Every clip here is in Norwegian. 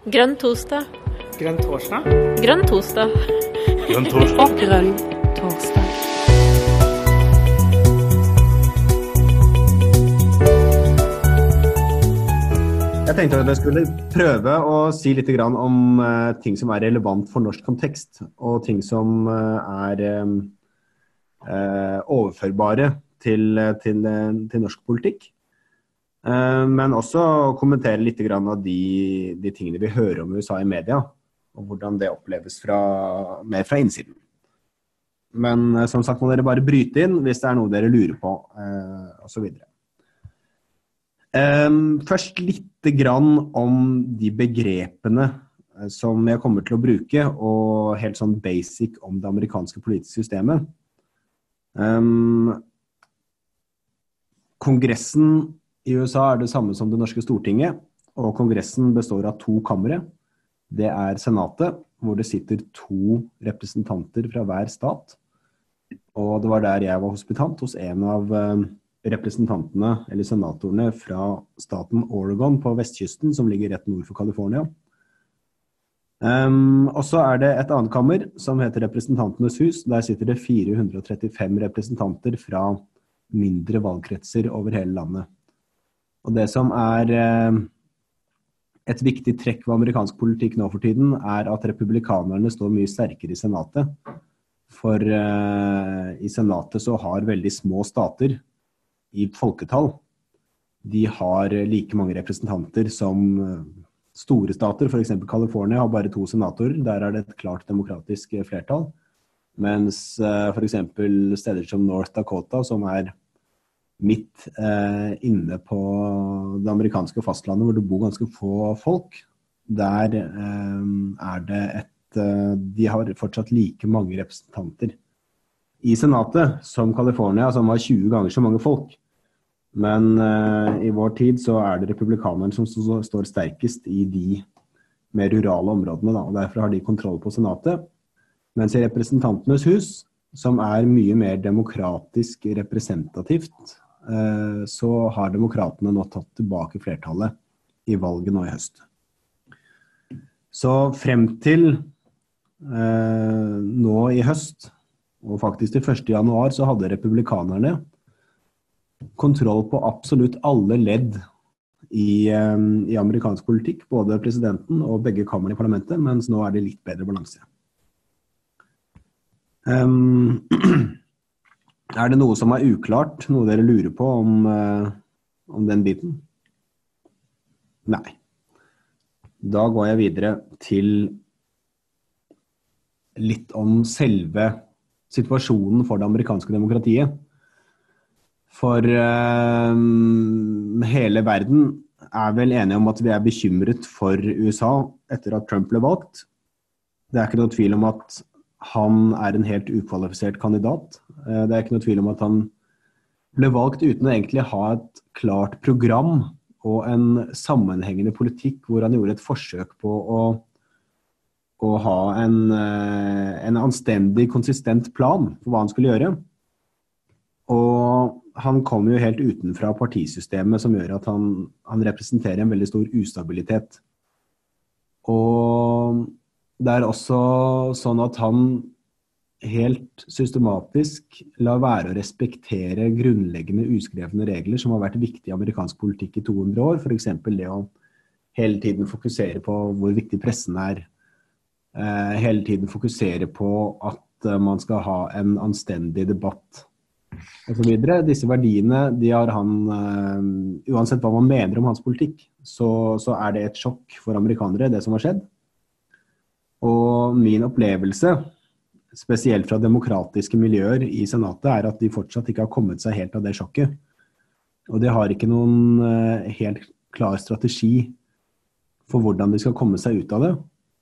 Grønn torsdag. Grønn torsdag? Grønn torsdag. Grønn torsdag. Grønn torsdag. Jeg tenkte at jeg skulle prøve å si litt om ting som er relevant for norsk kontekst, og ting som er overførbare til norsk politikk. Men også kommentere litt av de tingene vi hører om USA i media, og hvordan det oppleves mer fra innsiden. Men som sagt må dere bare bryte inn hvis det er noe dere lurer på, og så videre. Først litt om de begrepene som jeg kommer til å bruke, og helt sånn basic om det amerikanske politiske systemet. Kongressen i USA er det samme som det norske Stortinget, og kongressen består av 2 kamre. Det er senatet, hvor det sitter 2 representanter fra hver stat. Og det var der jeg var hospitant hos en av representantene, eller senatorene, fra staten Oregon på vestkysten, som ligger rett nord for California. Og så er det et annet kammer, som heter Representantenes hus. Der sitter det 435 representanter fra mindre valgkretser over hele landet. Og det som er et viktig trekk ved amerikansk politikk nå for tiden, er at republikanerne står mye sterkere i senatet. For i senatet så har veldig små stater i folketall. De har like mange representanter som store stater, for eksempel California har bare 2 senatorer. Der er det et klart demokratisk flertall. Mens for eksempel steder som North Dakota, som er midt inne på det amerikanske fastlandet, hvor det bor ganske få folk, der er det de har fortsatt like mange representanter i senatet som California, som har 20 ganger så mange folk. Men i vår tid så er det republikanerne som står sterkest i de mer rurale områdene, da, og derfor har de kontroll på senatet. Mens i representantenes hus, som er mye mer demokratisk representativt, så har demokratene nå tatt tilbake flertallet i valget nå i høst. Så frem til nå i høst, og faktisk til 1. januar, så hadde republikanerne kontroll på absolutt alle ledd i amerikansk politikk, både presidenten og begge kamrene i parlamentet, mens nå er det litt bedre balanse. Er det noe som er uklart, noe dere lurer på om den biten? Nei. Da går jeg videre til litt om selve situasjonen for det amerikanske demokratiet. For hele verden er vel enige om at vi er bekymret for USA etter at Trump ble valgt. Det er ikke noe tvil om at han er en helt ukvalifisert kandidat. Det er ikke noe tvil om at han ble valgt uten å egentlig ha et klart program og en sammenhengende politikk hvor han gjorde et forsøk på å ha en anstendig, konsistent plan for hva han skulle gjøre. Og han kom jo helt utenfra partisystemet, som gjør at han representerer en veldig stor ustabilitet. Og det er også sånn at han helt systematisk lar være å respektere grunnleggende uskrevne regler som har vært viktig i amerikansk politikk i 200 år. For eksempel det å hele tiden fokusere på hvor viktig pressen er. Hele tiden fokusere på at man skal ha en anstendig debatt og så videre. Disse verdiene, de har han, uansett hva man mener om hans politikk, så er det et sjokk for amerikanere, det som har skjedd. Og min opplevelse, spesielt fra demokratiske miljøer i senatet, er at de fortsatt ikke har kommet seg helt av det sjokket. Og de har ikke noen helt klar strategi for hvordan de skal komme seg ut av det.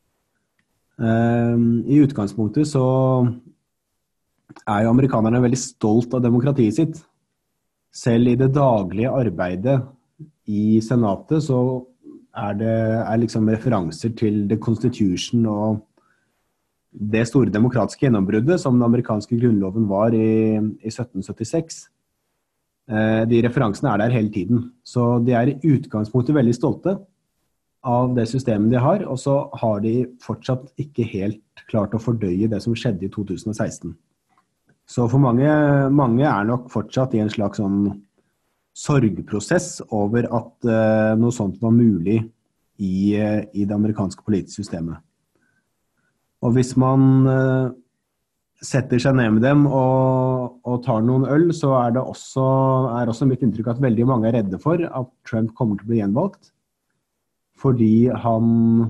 I utgangspunktet så er jo amerikanerne veldig stolt av demokratiet sitt. Selv i det daglige arbeidet i senatet så er liksom referanser til The Constitution og det store demokratiske gjennombruddet som den amerikanske grunnloven var i 1776. De referansene er der hele tiden. Så de er i utgangspunktet veldig stolte av det systemet de har, og så har de fortsatt ikke helt klart å fordøye det som skjedde i 2016. Så for mange er nok fortsatt i en slags sånn sorgprosess over at noe sånt var mulig i det amerikanske politiske systemet. Og hvis man setter seg ned med dem og tar noen øl, så er også mitt inntrykk at veldig mange er redde for at Trump kommer til å bli gjenvalgt, fordi han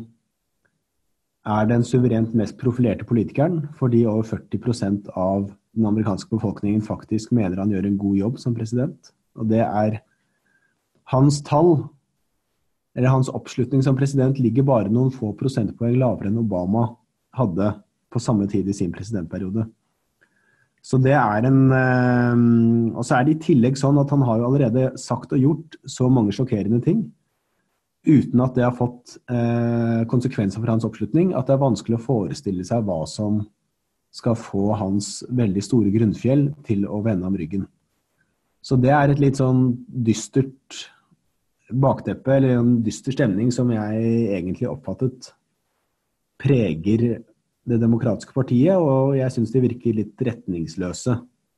er den suverent mest profilerte politikeren, fordi over 40% av den amerikanske befolkningen faktisk mener han gjør en god jobb som president. Og det er hans tall, eller hans oppslutning som president, ligger bare noen få prosentpoeng lavere enn Obama hadde på samme tid i sin presidentperiode. Så det er og så er det i tillegg sånn at han har jo allerede sagt og gjort så mange sjokkerende ting, uten at det har fått konsekvenser for hans oppslutning, at det er vanskelig å forestille seg hva som skal få hans veldig store grunnfjell til å vende om ryggen. Så det er et litt sånn dystert bakteppe, eller en dyster stemning som jeg egentlig oppfattet preger det demokratiske partiet, og jeg synes de virker litt retningsløse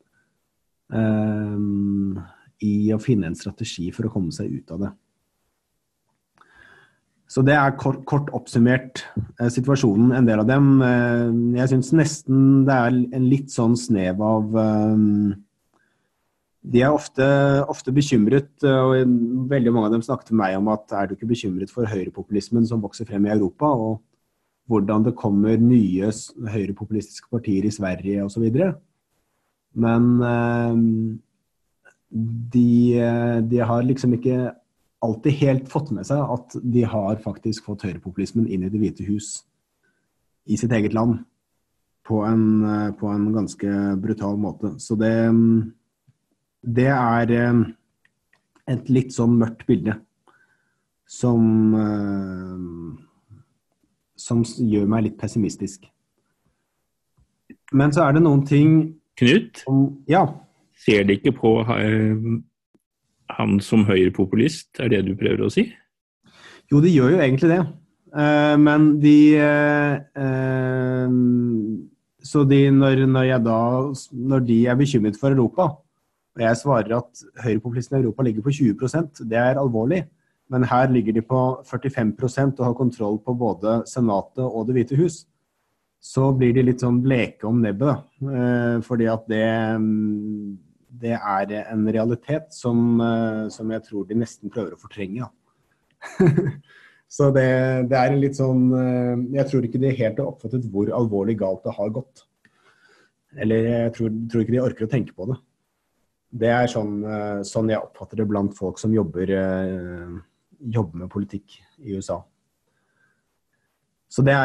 i å finne en strategi for å komme seg ut av det. Så det er kort oppsummert situasjonen, en del av dem. Jeg synes nesten det er en litt sånn snev av de er ofte bekymret, og veldig mange av dem snakket med meg om at er du ikke bekymret for høyrepopulismen som vokser frem i Europa, og hvordan det kommer nye høyrepopulistiske partier i Sverige og så videre. Men de har liksom ikke alltid helt fått med seg at de har faktisk fått høyrepopulismen inn i Det hvite hus i sitt eget land på en ganske brutal måte. Så det er et litt sånn mørkt bilde som gjør meg litt pessimistisk. Men så er det noen ting... Knut? Ja. Ser de ikke på han som høyrepopulist? Er det du prøver å si? Jo, de gjør jo egentlig det. Men når de er bekymret for Europa, og jeg svarer at høyrepopulistene i Europa ligger på 20%, det er alvorlig. Men her ligger de på 45% og har kontroll på både Senatet og Det hvite hus. Så blir de litt sånn bleke om nebbet, da. Fordi at det er en realitet som jeg tror de nesten prøver å fortrenge. Så det er en litt sånn... Jeg tror ikke de helt har oppfattet hvor alvorlig galt det har gått. Eller jeg tror ikke de orker å tenke på det. Det er sånn jeg oppfatter det blant folk som jobber med politikk i USA. Så det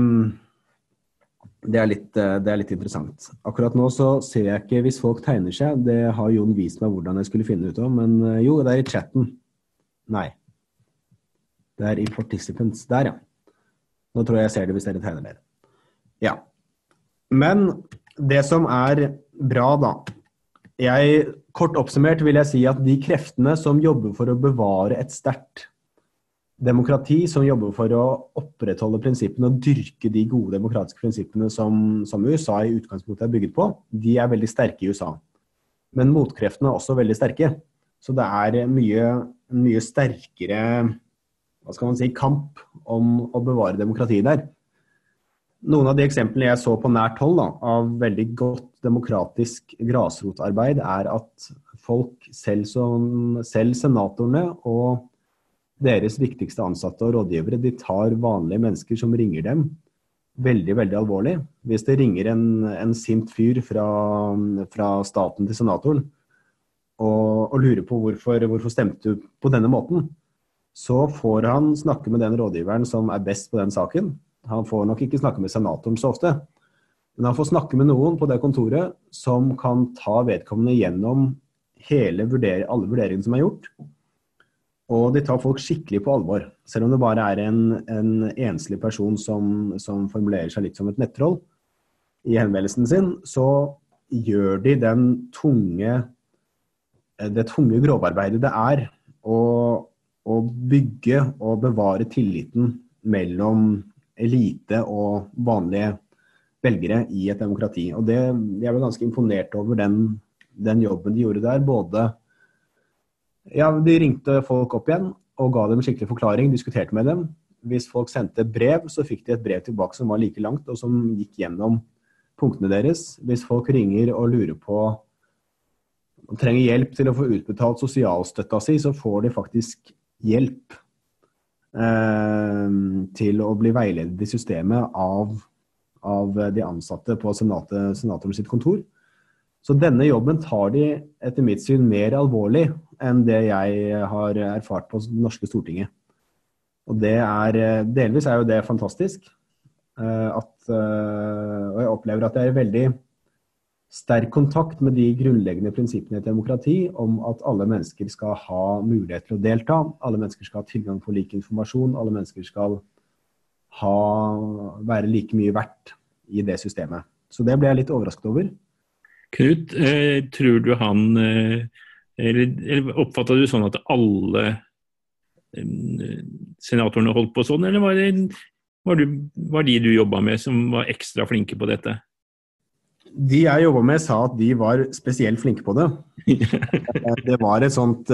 er litt interessant. Akkurat nå så ser jeg ikke hvis folk tegner seg. Det har Jon vist meg hvordan jeg skulle finne ut av, men jo, det er i chatten. Nei. Det er i participants. Der, ja. Nå tror jeg ser det hvis dere tegner dere. Ja. Men det som er bra da, kort oppsummert vil jeg si at de kreftene som jobber for å bevare et sterkt demokrati, som jobber for å opprettholde prinsippene og dyrke de gode demokratiske prinsippene som USA i utgangspunktet er bygget på, de er veldig sterke i USA. Men motkreftene er også veldig sterke. Så det er mye sterkere, hva skal man si, kamp om å bevare demokratiet der. Noen av de eksemplene jeg så på nært hold av veldig godt demokratisk grasrotarbeid er at folk, selv senatorene og deres viktigste ansatte og rådgivere, de tar vanlige mennesker som ringer dem veldig, veldig alvorlig. Hvis det ringer en sint fyr fra staten til senatoren og lurer på hvorfor stemte du på denne måten, så får han snakke med den rådgiveren som er best på den saken. Han får nok ikke snakke med senatoren så ofte, men han får snakke med noen på det kontoret som kan ta vedkommende gjennom alle vurderingene som er gjort, og de tar folk skikkelig på alvor. Selv om det bare er en enslig person som formulerer seg litt som et nettroll i henvendelsen sin, så gjør de det tunge grovarbeidet det er å å bygge og bevare tilliten mellom elite og vanlige velgere i et demokrati. Og jeg var ganske imponert over den jobben de gjorde der. Både, de ringte folk opp igjen og ga dem skikkelig forklaring, diskuterte med dem. Hvis folk sendte brev, så fikk de et brev tilbake som var like langt, og som gikk gjennom punktene deres. Hvis folk ringer og lurer på og trenger hjelp til å få utbetalt sosialstøtta si, så får de faktisk hjelp til å bli veiledet i systemet av de ansatte på senatoren sitt kontor. Så denne jobben tar de etter mitt syn mer alvorlig enn det jeg har erfart på det norske Stortinget. Og delvis jo det fantastisk, og jeg opplever at det veldig sterk kontakt med de grunnleggende prinsippene i et demokrati om at alle mennesker skal ha mulighet til å delta, alle mennesker skal ha tilgang på lik informasjon, alle mennesker skal være like mye verdt i det systemet. Så det ble jeg litt overrasket over. Knut, tror du eller oppfattet du sånn at alle senatorene holdt på sånn, eller var de du jobbet med som var ekstra flinke på dette? De jeg jobbet med sa at de var spesielt flinke på det. Det var et sånt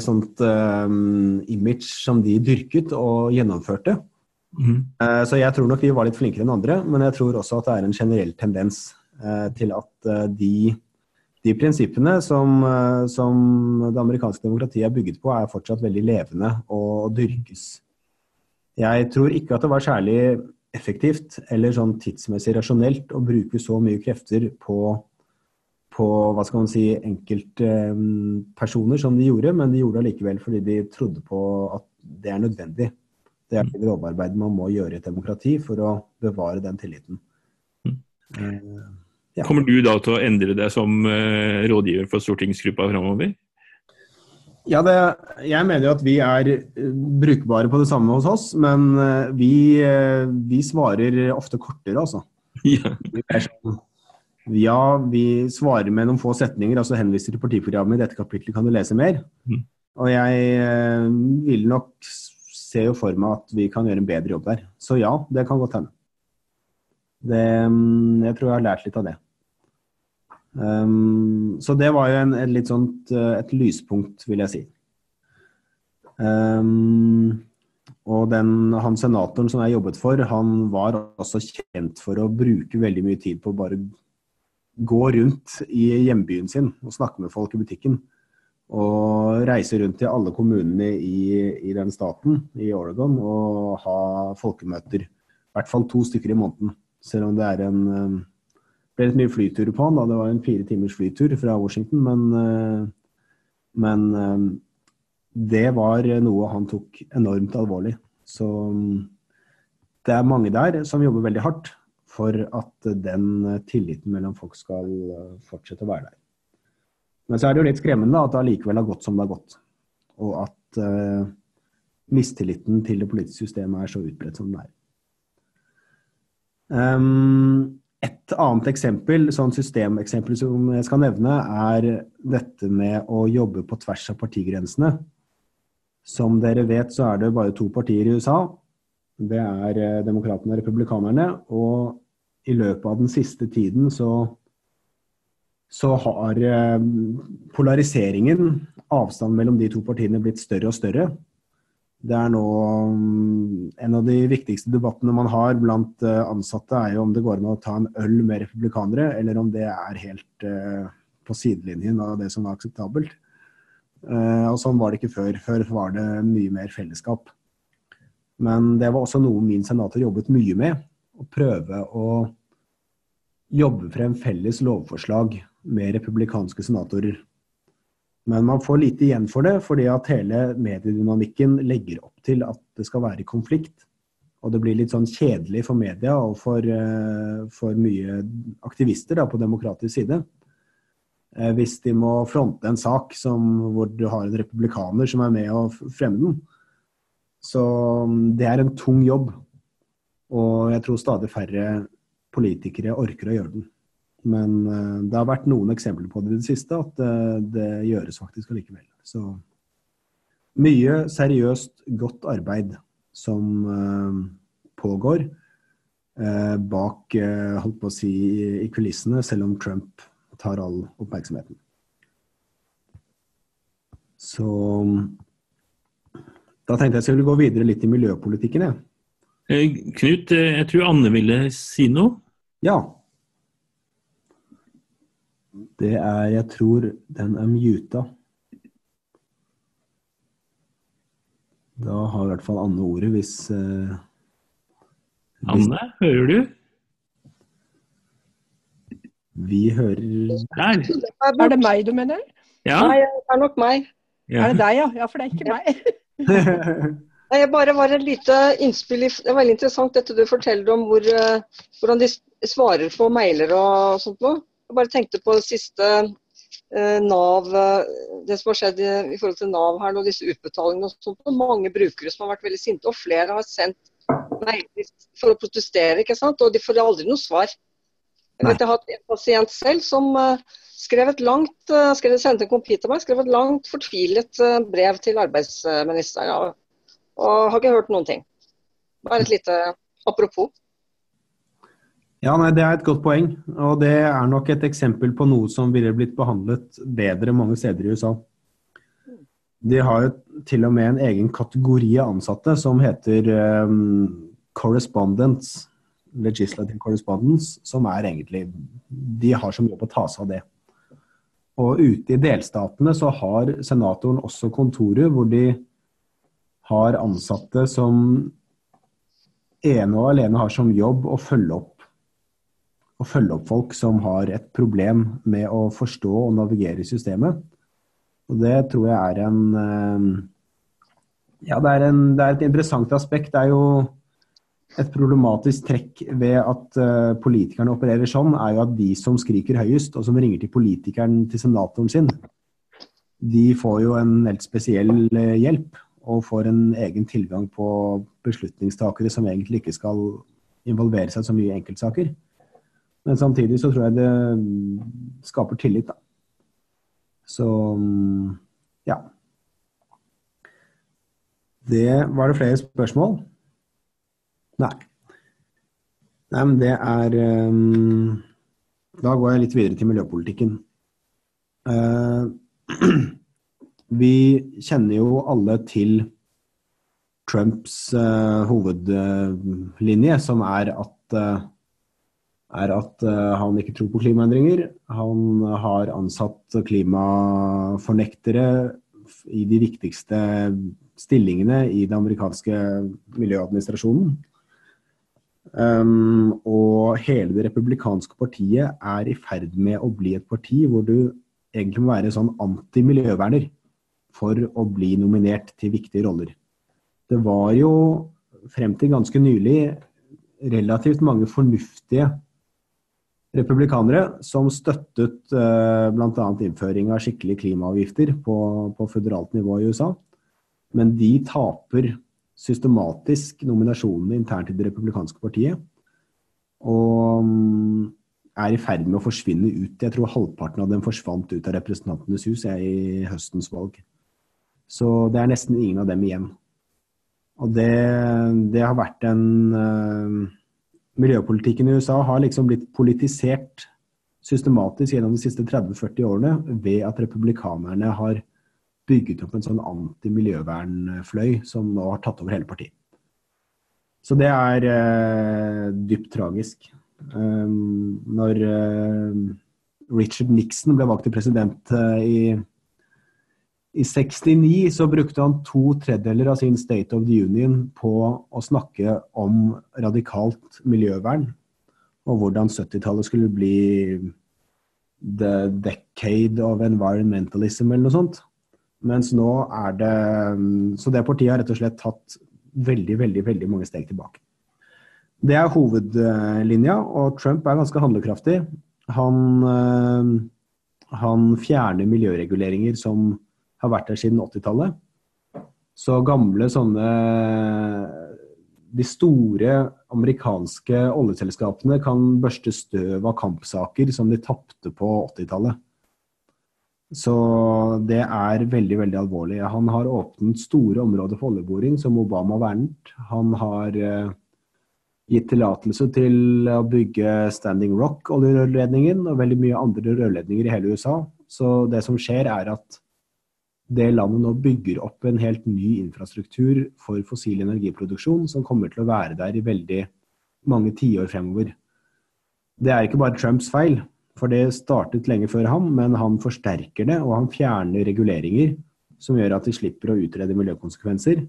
image som de dyrket og gjennomførte. Så jeg tror nok de var litt flinkere enn andre, men jeg tror også at det en generell tendens til at de prinsippene som det amerikanske demokratiet bygget på fortsatt veldig levende og dyrkes. Jeg tror ikke at det var særlig effektivt eller sånn tidsmessig rasjonelt å bruke så mye krefter på hva skal man si, enkeltpersoner som de gjorde, men de gjorde det likevel fordi de trodde på at det nødvendig. Det det jobbarbeidet man må gjøre i et demokrati for å bevare den tilliten. Ja. Kommer du da til å endre deg som rådgiver for stortingsgruppa fremover? Ja, jeg mener jo at vi brukbare på det samme hos oss, men vi svarer ofte kortere, altså. Ja. Vi svarer med noen få setninger, altså henviser til partiprogrammet. I dette kapitlet kan du lese mer. Og jeg vil nok se jo for meg at vi kan gjøre en bedre jobb der. Så ja, det kan godt hende. Jeg tror jeg har lært litt av det. Så det var jo et lyspunkt, vil jeg si. Og han senatoren som jeg jobbet for, han var også kjent for å bruke veldig mye tid på å bare gå rundt i hjembyen sin og snakke med folk i butikken. Og reise rundt til alle kommunene i den staten, i Oregon, og ha folkemøter. I hvert fall 2 stykker i måneden, selv om det ble litt mye flytur på han, da. Det var en 4 timers flytur fra Washington, men det var noe han tok enormt alvorlig. Så det mange der som jobber veldig hardt for at den tilliten mellom folk skal fortsette å være der. Men så det jo litt skremmende at det allikevel har gått som det har gått, og at mistilliten til det politiske systemet så utbredt som det Et annet eksempel, sånn systemeksempel som jeg skal nevne, dette med å jobbe på tvers av partigrensene. Som dere vet, så det bare 2 partier i USA. Det demokratene og republikanerne, og i løpet av den siste tiden så har polariseringen, avstanden mellom de 2 partiene blitt større og større. Det nå en av de viktigste debattene man har blant ansatte jo om det går an å ta en øl med republikanere, eller om det helt på sidelinjen av det som var akseptabelt. Og sånn var det ikke før. Før var det mye mer fellesskap. Men det var også noe min senator jobbet mye med, å prøve å jobbe frem felles lovforslag med republikanske senatorer. Men man får lite igjen for det, fordi at hele mediedynamikken legger opp til at det skal være konflikt. Og det blir litt sånn kjedelig for media og for mye aktivister på demokratisk side. Hvis de må fronte en sak hvor du har en republikaner som med å fremme den. Så det en tung jobb, og jeg tror stadig færre politikere orker å gjøre den. Men det har vært noen eksempler på det i det siste, at det gjøres faktisk allikevel. Så Mye seriøst godt arbeid som pågår bak, holdt på å si, i kulissene, selv om Trump tar all oppmerksomheten. Så da tenkte jeg at jeg ville gå videre litt i miljøpolitikken. Knut, jeg tror Anne ville si noe. Ja. Jeg tror den muta. Da har i hvert fall Anne ordet hvis Anne, hører du? Vi hører... Er det meg du mener? Ja. Nei, det nok meg. Ja. Er det deg, ja? Ja, for det ikke meg. Jeg bare var et lite innspill. Det er veldig interessant dette du forteller om hvordan de svarer på mailer og sånt noe. Jeg bare tenkte på det siste NAV, det som har skjedd i forhold til NAV her, og disse utbetalingene og sånt. Mange brukere som har vært veldig sinte, og flere har sendt mailer for å protestere, ikke sant? Og de får aldri noe svar. Jeg vet, jeg har hatt en pasient selv som sendte en kopi til meg, skrev et langt fortvilet brev til arbeidsministeren, og har ikke hørt noen ting. Bare et lite apropos. Ja, nei, det er et godt poeng, og det er nok et eksempel på noe som ville blitt behandlet bedre mange steder i USA. De har jo til og med en egen kategori av ansatte som heter correspondents, legislative correspondents, som er egentlig, de har som jobb å ta seg av det. Og ute i delstatene så har senatoren også kontorer hvor de har ansatte som ene og alene har som jobb å følge opp folk som har et problem med å forstå og navigere i systemet. Og det tror jeg er et interessant aspekt. Det er jo et problematisk trekk ved at politikerne opererer sånn, er jo at de som skriker høyest, og som ringer til politikeren til senatoren sin, de får jo en helt spesiell hjelp, og får en egen tilgang på beslutningstakere som egentlig ikke skal involvere seg så mye i enkeltsaker. Men samtidig så tror jeg det skaper tillit, da. Så, ja. Var det flere spørsmål? Nei, men det er... Da går jeg litt videre til miljøpolitikken. Vi kjenner jo alle til Trumps hovedlinje, som er at han ikke tror på klimaendringer. Han har ansatt klimafornektere i de viktigste stillingene i den amerikanske miljøadministrasjonen. Og hele det republikanske partiet er i ferd med å bli et parti hvor du egentlig må være sånn anti-miljøverner for å bli nominert til viktige roller. Det var jo frem til ganske nylig relativt mange fornuftige republikanere som støttet blant annet innføring av skikkelige klimaavgifter på føderalt nivå i USA. Men de taper systematisk nominasjonene internt i det republikanske partiet, og er i ferd med å forsvinne ut. Jeg tror halvparten av dem forsvant ut av representantenes hus i høstens valg. Så det er nesten ingen av dem igjen. Og det har vært miljøpolitikken i USA har liksom blitt politisert systematisk gjennom de siste 30-40 årene ved at republikanerne har bygget opp en sånn anti-miljøvernfløy som nå har tatt over hele partiet. Så det er dypt tragisk. Når Richard Nixon ble valgt til president i 69, så brukte han 2/3 av sin State of the Union på å snakke om radikalt miljøvern, og hvordan 70-tallet skulle bli the decade of environmentalism eller noe sånt. Mens nå så det partiet har rett og slett tatt veldig, veldig, veldig mange steg tilbake. Det er hovedlinja, og Trump er ganske handlekraftig. Han fjerner miljøreguleringer som har vært der siden 80-tallet. Så gamle de store amerikanske oljeselskapene kan børste støv av kampsaker som de tappte på 80-tallet. Så det veldig, veldig alvorlig. Han har åpnet store områder for oljeboring som Obama vernet. Han har gitt tillatelse til å bygge Standing Rock-oljerørledningen og veldig mye andre rørledninger i hele USA. Så det som skjer at det landet nå bygger opp en helt ny infrastruktur for fossil energiproduksjon som kommer til å være der i veldig mange tiår fremover. Det ikke bare Trumps feil, for det startet lenge før ham, men han forsterker det, og han fjerner reguleringer som gjør at de slipper å utrede miljøkonsekvenser.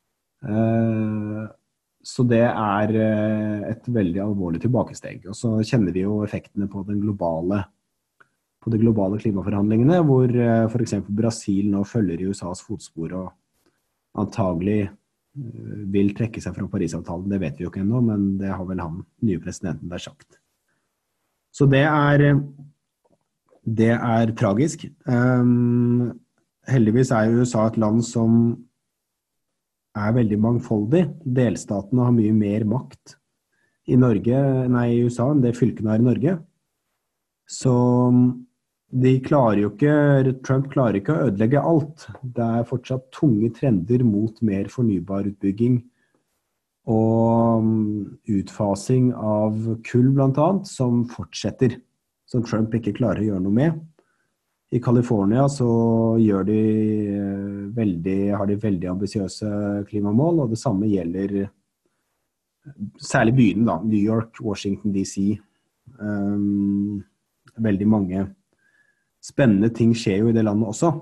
Så det et veldig alvorlig tilbakesteg. Og så kjenner vi jo effektene på de globale klimaforhandlingene, hvor for eksempel Brasil nå følger i USAs fotspor og antagelig vil trekke seg fra Parisavtalen. Det vet vi jo ikke ennå, men det har vel han, nye presidenten, der sagt. Så det tragisk. Heldigvis USA et land som veldig mangfoldig. Delstatene har mye mer makt i USA enn det fylkene har i Norge. Så Trump klarer ikke å ødelegge alt. Det fortsatt tunge trender mot mer fornybar utbygging og utfasing av kull blant annet, som fortsetter, som Trump ikke klarer å gjøre noe med. I California så har de veldig ambisiøse klimamål, og det samme gjelder særlig byene, New York, Washington DC. Veldig mange spennende ting skjer jo i det landet også.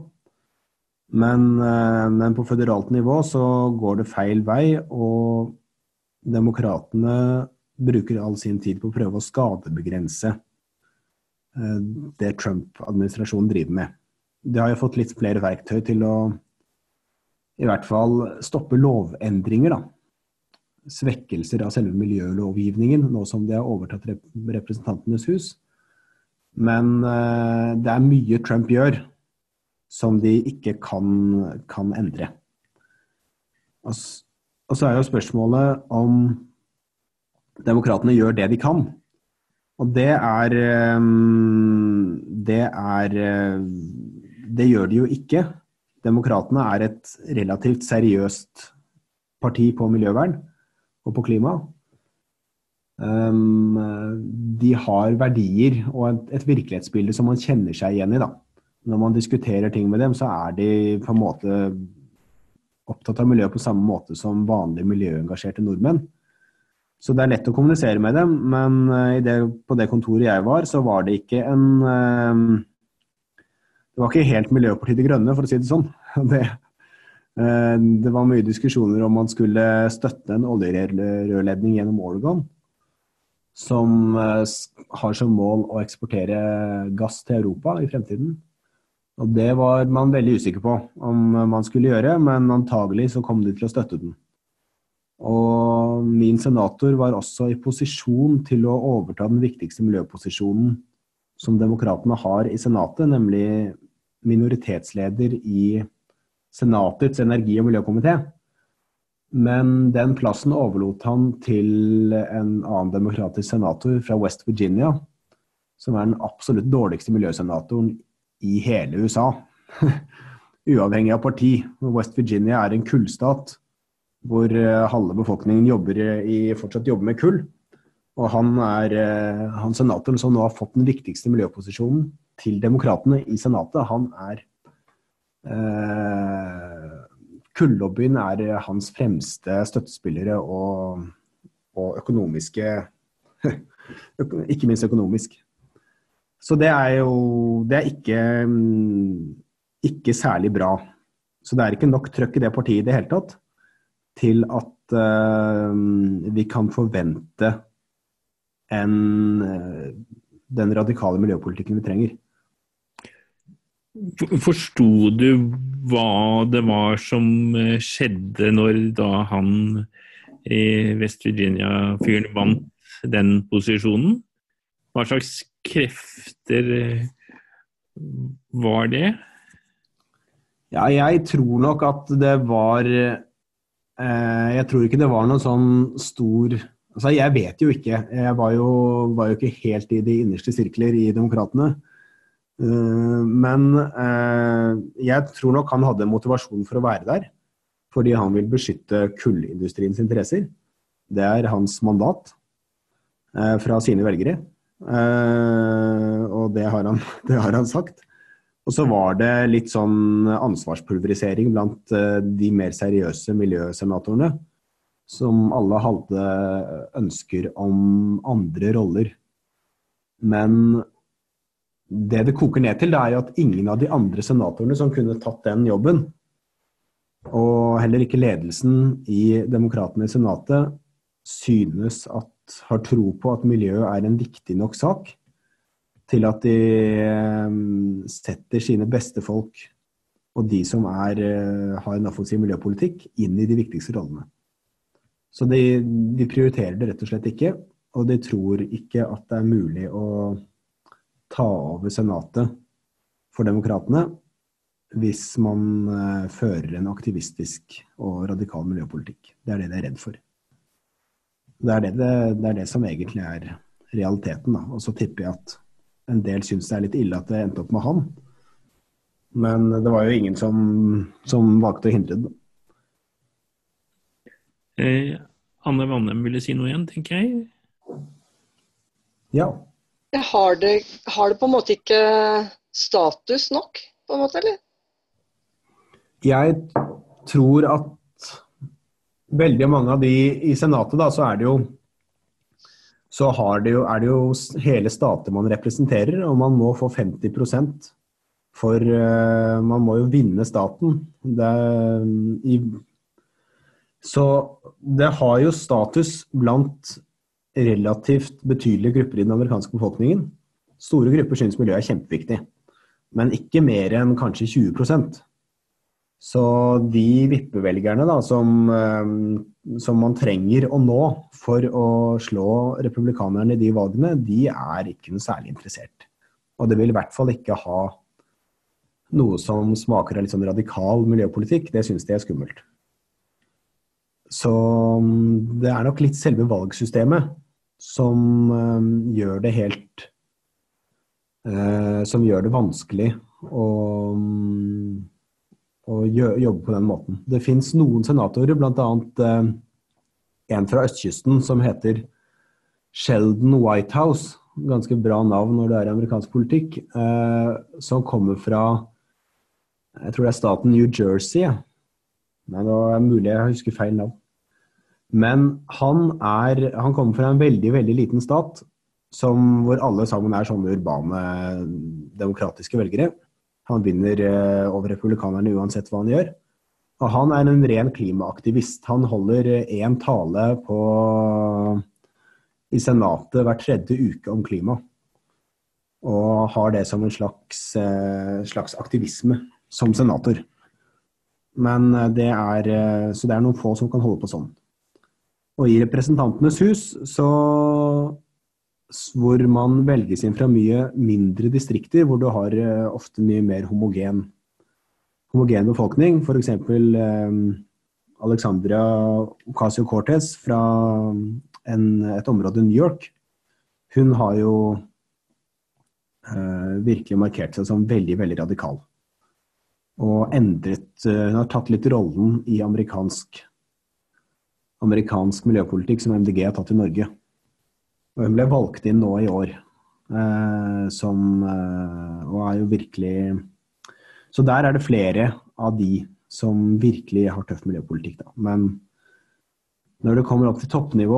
Men på føderalt nivå så går det feil vei, og demokratene bruker all sin tid på å prøve å skadebegrense det Trump-administrasjonen driver med. De har jo fått litt flere verktøy til å i hvert fall stoppe lovendringer, svekkelser av selve miljølovgivningen, nå som de har overtatt representantenes hus. Men det mye Trump gjør som de ikke kan endre. Og så jo spørsmålet om demokratene gjør det de kan. Og det gjør de jo ikke. Demokratene et relativt seriøst parti på miljøvern og på klima. De har verdier og et virkelighetsbilde som man kjenner seg igjen i. Når man diskuterer ting med dem, så de på en måte opptatt av miljø på samme måte som vanlige miljøengasjerte nordmenn. Så det lett å kommunisere med dem, men på det kontoret jeg var, så var det ikke det var ikke helt Miljøpartiet De Grønne, for å si det sånn. Det var mye diskusjoner om man skulle støtte en oljerørledning gjennom Oregon, som har som mål å eksportere gass til Europa i fremtiden. Og det var man veldig usikker på om man skulle gjøre, men antagelig så kom de til å støtte den. Og min senator var også i posisjon til å overta den viktigste miljøposisjonen som demokratene har i senatet, nemlig minoritetsleder i senatets energi- og miljøkomité. Men den plassen overlot han til en annen demokratisk senator fra West Virginia, som den absolutt dårligste miljøsenatoren i hele USA. Uavhengig av parti. West Virginia en kullstat, hvor halve befolkningen fortsatt jobber med kull. Og han senatoren som nå har fått den viktigste miljøposisjonen til demokratene i senatet, han kullobbyen hans fremste støttespillere og økonomiske, ikke minst økonomisk. Så det det ikke særlig bra. Så det ikke nok trøkk i det partiet i det hele tatt til at vi kan forvente den radikale miljøpolitikken vi trenger. Forstod du hva det var som skjedde når da han i West Virginia-fyren vant den posisjonen? Hva slags krefter var det? Ja, jeg tror nok at det var jeg tror ikke det var noen sånn stor, altså jeg vet jo ikke, jeg var jo ikke helt i de innerste sirkler i demokratene, Men jeg tror nok han hadde motivasjon for å være der, fordi han vil beskytte kullindustriens interesser. Det er hans mandat fra sine velgere, og det har han sagt. Og så var det litt sånn ansvarspulverisering blant de mer seriøse miljøsenatorene, som alle hadde ønsker om andre roller. Men det koker ned til, det er jo at ingen av de andre senatorene som kunne tatt den jobben, og heller ikke ledelsen i demokratene i senatet, har tro på at miljø er en viktig nok sak, til at de setter sine beste folk og de som har en offensiv miljøpolitikk inn i de viktigste rollene. Så de prioriterer det rett og slett ikke, og de tror ikke at det er mulig å ta over senatet for demokratene hvis man fører en aktivistisk og radikal miljøpolitikk. Det er det de er redd for. Det er det som egentlig er realiteten, da. Og så tipper jeg at en del synes det er litt ille at det endte opp med han. Men det var jo ingen som valgte å hindre det. Anne Vannem ville si noe igjen, tenker jeg. Ja. Har det på en måte ikke status nok, på en måte, eller? Jeg tror at veldig mange av de i senatet da, så er det jo hele stater man representerer, og man må få 50%, for man må jo vinne staten. Så det har jo status blant relativt betydelige grupper i den amerikanske befolkningen. Store grupper synes miljø er kjempeviktig, men ikke mer enn kanskje 20%. Så de vippevelgerne da, som man trenger å nå for å slå republikanerne i de valgene, de er ikke noe særlig interessert. Og det vil i hvert fall ikke ha noe som smaker av litt sånn radikal miljøpolitikk. Det synes de er skummelt. Så det er nok litt selve valgsystemet som gjør det vanskelig å jobbe på den måten. Det finnes noen senatorer, blant annet en fra østkysten som heter Sheldon Whitehouse, ganske bra navn når det er amerikansk politikk, som kommer fra, jeg tror det er staten New Jersey. Nei, det er mulig jeg husker feil navn. Men han kommer fra en veldig, veldig liten stat, hvor alle sammen er sånne urbane demokratiske velgere. Han vinner over republikanerne uansett hva han gjør. Og han er en ren klimaaktivist. Han holder en tale i senatet hver 3. uke om klima. Og har det som en slags aktivisme som senator. Men så det er noen få som kan holde på sånn. Og i representantenes hus, hvor man velges inn fra mye mindre distrikter, hvor du har ofte mye mer homogen befolkning, for eksempel Alexandria Ocasio-Cortez fra et område i New York. Hun har jo virkelig markert seg som veldig, veldig radikal. Og hun har tatt litt rollen i amerikansk miljøpolitikk som MDG har tatt i Norge. Og hun ble valgt inn nå i år, og er jo virkelig... Så der er det flere av de som virkelig har tøff miljøpolitikk da. Men når det kommer opp til toppnivå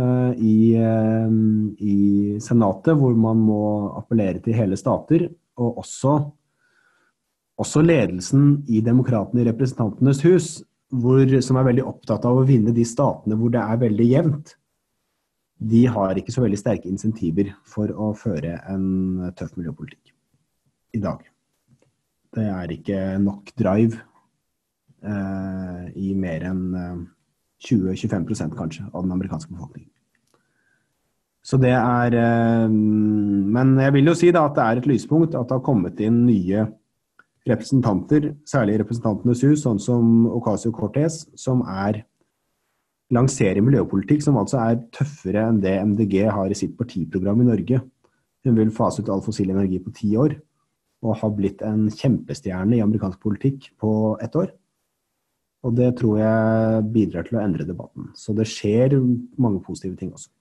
i senatet, hvor man må appellere til hele stater, og også ledelsen i demokratene i representantenes hus, som er veldig opptatt av å vinne de statene hvor det er veldig jevnt, de har ikke så veldig sterke insentiver for å føre en tøff miljøpolitikk i dag. Det er ikke nok drive i mer enn 20-25% kanskje av den amerikanske befolkningen. Så det men jeg vil jo si da at det er et lyspunkt at det har kommet inn nye representanter, særlig representantenes hus, sånn som Ocasio-Cortez, som lanserer miljøpolitikk som altså er tøffere enn det MDG har i sitt partiprogram i Norge. Hun vil fase ut all fossil energi på 10 år. og har blitt en kjempestjerne i amerikansk politikk på ett år. Og det tror jeg bidrar til å endre debatten. Så det skjer mange positive ting også.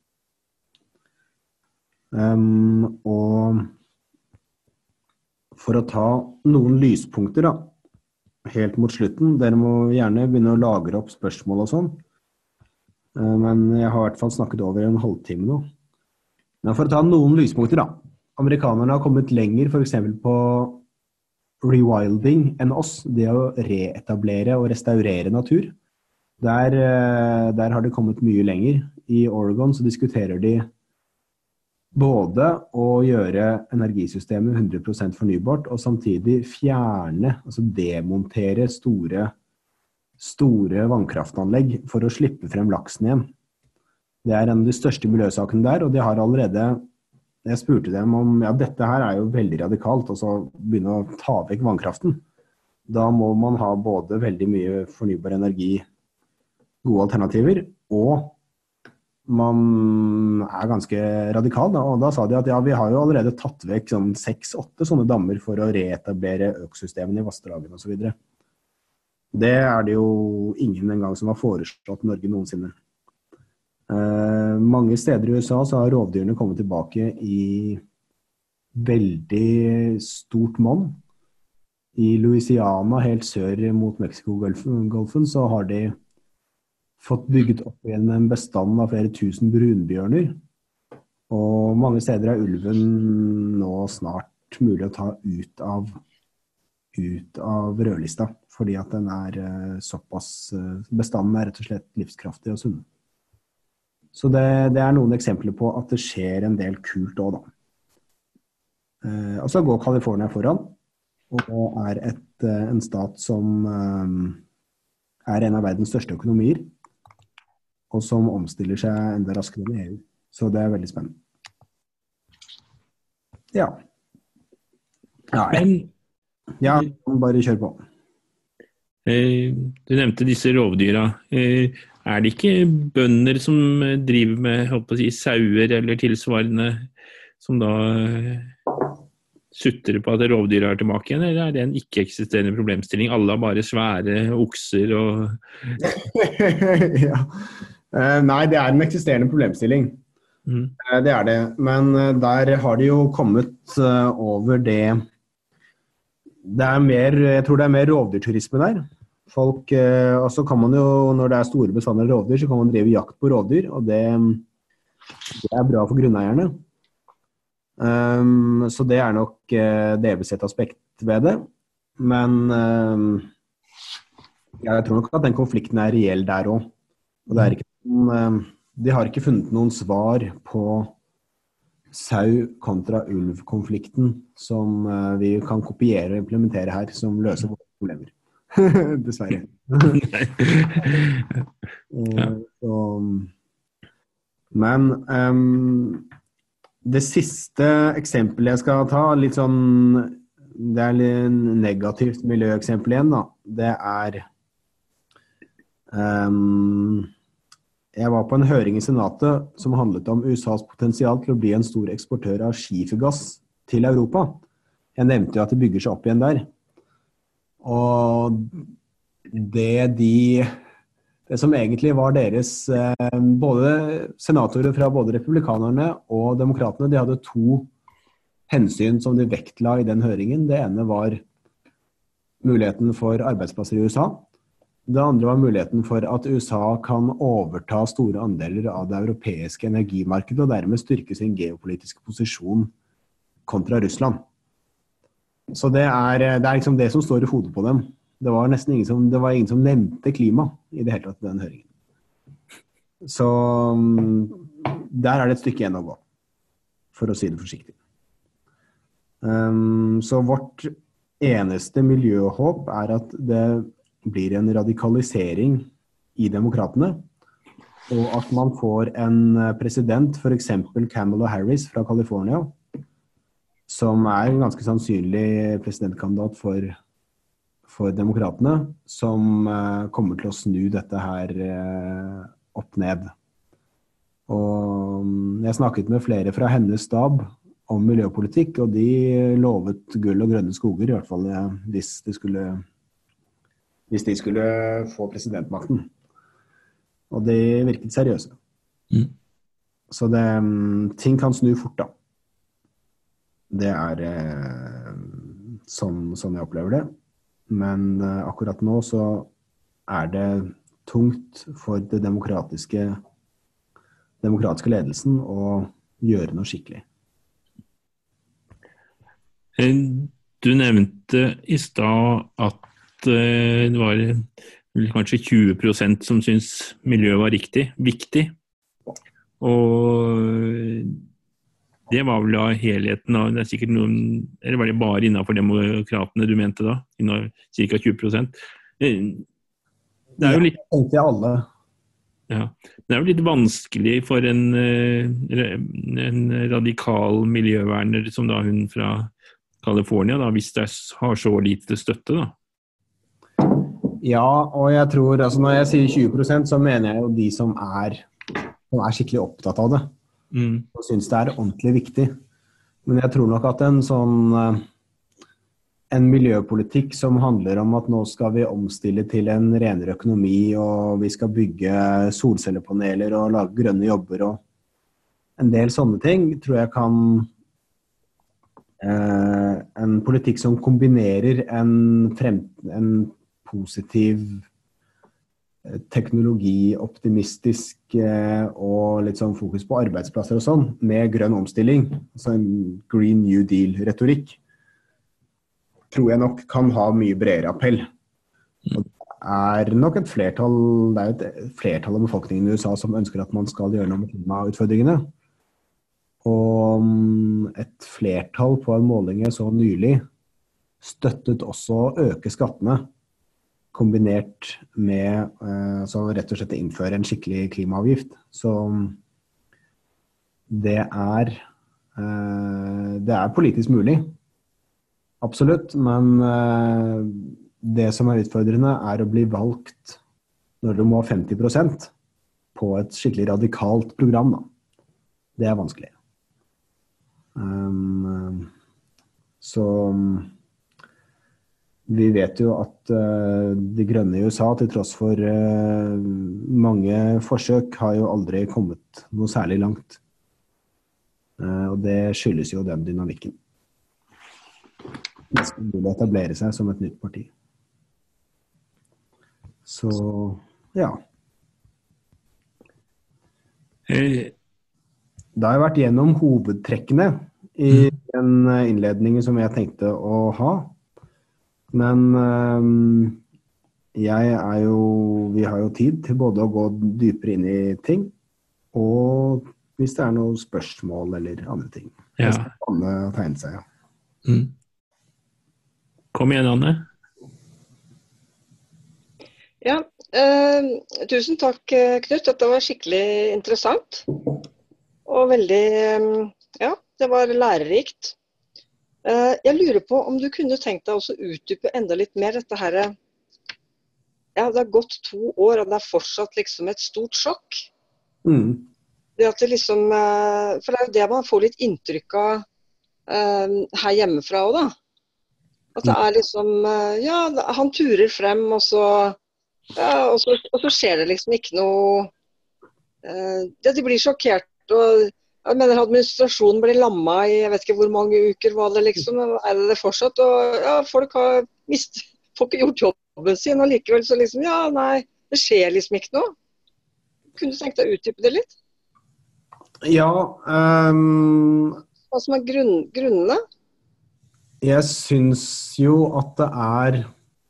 Og for å ta noen lyspunkter da, helt mot slutten, dere må gjerne begynne å lagre opp spørsmål og sånn, men jeg har I hvert fall snakket over en halvtime nå. Men for å ta noen lyspunkter da, amerikanerne har kommet lenger for eksempel på rewilding enn oss, det å reetablere og restaurere natur. Der har det kommet mye lenger. I Oregon så diskuterer de både å gjøre energisystemet 100% fornybart, og samtidig fjerne, altså demontere store vannkraftanlegg for å slippe frem laksen igjen. Det en av de største miljøsakene der, og de har allerede, jeg spurte dem om, ja, dette her jo veldig radikalt, og så begynne å ta vekk vannkraften. Da må man ha både veldig mye fornybar energi, gode alternativer, og man ganske radikal, da. Og da sa de at ja, vi har jo allerede tatt vekk sånn 6-8 sånne dammer for å reetablere økosystemene I vassdragene og så videre. Det det jo ingen en gang som har foreslått Norge noensinne. Mange steder I USA så har rovdyrene kommet tilbake I veldig stort monn. I Louisiana, helt sør mot Mexiko-golfen, så har de fått bygget opp igjen en bestand av flere tusen brunbjørner. Og mange steder ulven nå snart mulig å ta ut av rødlista, fordi at den såpass, bestanden rett og slett livskraftig og sunn. Så det noen eksempler på at det skjer en del kult også da. Og så går California foran, og en stat som en av verdens største økonomier, og som omstiller seg enda raskere enn EU. Så det veldig spennende. Ja. Ja, bare kjør på. Du nevnte disse rovdyra. Det ikke bønder som driver med, holdt på å si, sauer eller tilsvarende, som da sutter på at rovdyra tilbake igjen, eller det en ikke-eksisterende problemstilling? Alle har bare svære okser og... Ja. Nei, det en eksisterende problemstilling. Det det. Men der har de jo kommet over det. Det mer, jeg tror det mer rovdyrturisme der. Folk, og så kan man jo, når det store bestander av rovdyr, så kan man drive jakt på rovdyr, og det bra for grunneierne. Så det nok delvis et aspekt ved det. Men jeg tror nok at den konflikten reell der også. Og det ikke de har ikke funnet noen svar på sau kontra ulv-konflikten som vi kan kopiere og implementere her, som løser våre problemer. Dessverre. Men det siste eksempelet jeg skal ta, litt sånn, det litt negativt miljøeksempel igjen da, det jeg var på en høring I Senatet som handlet om USAs potensial til å bli en stor eksportør av skifergass til Europa. Jeg nevnte jo at det bygger seg opp igjen der. Og det som egentlig var deres, både senatorer fra både republikanerne og demokratene, de hadde 2 hensyn som de vektla I den høringen. Det ene var muligheten for arbeidsplasser I USA. Det andre var muligheten for at USA kan overta store andeler av det europeiske energimarkedet og dermed styrke sin geopolitiske posisjon kontra Russland. Så det liksom det som står I hodet på dem. Det var nesten ingen som nevnte klima I det hele tatt I den høringen. Så der det et stykke igjen å gå, for å si det forsiktig. Så vårt eneste miljøhåp at det blir en radikalisering I demokratene, og at man får en president, for eksempel Kamala Harris fra California, som en ganske sannsynlig presidentkandidat for demokratene, som kommer til å snu dette her opp ned. Og jeg snakket med flere fra hennes stab, om miljøpolitikk, og de lovet gull og grønne skoger, I hvert fall hvis de skulle få presidentmakten. Og de virket seriøse. Så ting kan snu fort da. Det sånn jeg opplever det. Men akkurat nå så det tungt for det demokratiske ledelsen å gjøre noe skikkelig. Du nevnte I stad at det var kanskje 20% som synes miljøet var viktig. Og det var vel da helheten av, det sikkert noen, eller var det bare innenfor demokratene du mente da, innenfor cirka 20%? Det jo litt... Egentlig alle. Ja, det jo litt vanskelig for en radikal miljøverner som da hun fra California, da, hvis det har så lite støtte da. Ja, og jeg tror, altså når jeg sier 20%, så mener jeg jo de som skikkelig opptatt av det. Og synes det ordentlig viktig. Men jeg tror nok at en miljøpolitikk som handler om at nå skal vi omstille til en renere økonomi, og vi skal bygge solcellepaneler og lage grønne jobber, og en del sånne ting, tror jeg kan en politikk som kombinerer en positiv teknologioptimistisk og litt sånn fokus på arbeidsplasser og sånn, med grønn omstilling, altså en Green New Deal-retorikk, tror jeg nok kan ha mye bredere appell. Og det nok et flertall, det et flertall av befolkningen I USA som ønsker at man skal gjøre noe med klimautfordringene. Og et flertall på en måling jeg så nylig støttet også å øke skattene, kombinert med så rett og slett innføre en skikkelig klimaavgift. Så det politisk mulig. Absolutt, men det som utfordrende å bli valgt når du må ha 50% på et skikkelig radikalt program. Da. Det vanskelig. Så vi vet jo at de grønne I USA, til tross for mange forsøk, har jo aldri kommet noe særlig langt. Og det skyldes jo den dynamikken. Det skal mulig etablere seg som et nytt parti. Så, ja. Da har jeg vært gjennom hovedtrekkene I den innledningen som jeg tenkte å ha. Men vi har jo tid til både å gå dypere inn I ting, og hvis det noen spørsmål eller andre ting. Ja. Det skal Anne tegne seg, ja. Kom igjen, Anne. Ja, tusen takk, Knut. Dette var skikkelig interessant. Og veldig, ja, det var lærerikt. Jeg lurer på om du kunne tenkt deg også utdype enda litt mer dette her. Ja, det har gått 2 år, og det fortsatt liksom et stort sjokk. Det at det liksom, for det jo det man får litt inntrykk av her hjemmefra også da. At det liksom, ja, han turer frem, og så skjer det liksom ikke noe, ja, de blir sjokkert, og jeg mener administrasjonen blir lammet I, jeg vet ikke hvor mange uker var det liksom, det fortsatt, og ja, folk får ikke gjort jobben sin, og likevel så liksom, ja, nei, det skjer liksom ikke noe. Kunne du tenkt deg å utdype det litt? Ja. Hva som grunnene? Jeg synes jo at det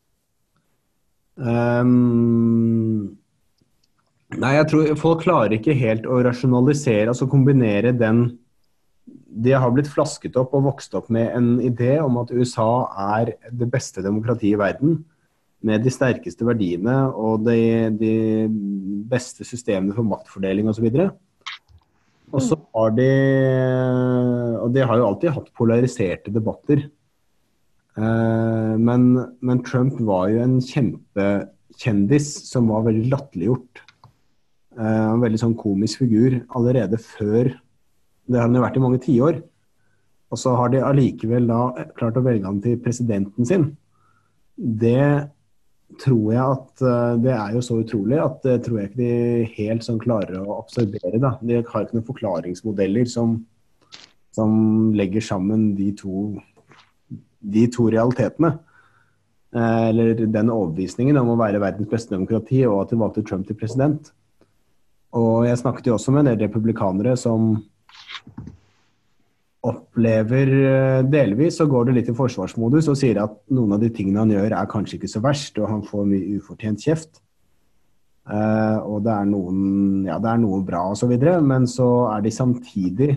Nei, jeg tror folk klarer ikke helt å rasjonalisere, altså kombinere de har blitt flasket opp og vokst opp med en idé om at USA det beste demokratiet I verden, med de sterkeste verdiene og de beste systemene for maktfordeling og så videre. Og så og de har jo alltid hatt polariserte debatter. Men Trump var jo en kjempekjendis som var veldig latterliggjort. En veldig sånn komisk figur allerede før, det har han jo vært I mange 10 år. og så har de allikevel da klart å velge han til presidenten sin. Det tror jeg at det jo så utrolig at det tror jeg ikke de helt sånn klarer å absorbere da. De har ikke noen forklaringsmodeller som legger sammen de to realitetene. Eller den overbevisningen om å være verdens beste demokrati og at de valgte Trump til president. Og jeg snakket jo også med en del republikanere som opplever delvis, så går det litt i forsvarsmodus og sier at noen av de tingene han gjør kanskje ikke så verst, og han får mye ufortjent kjeft. Og det noe bra og så videre, men så de samtidig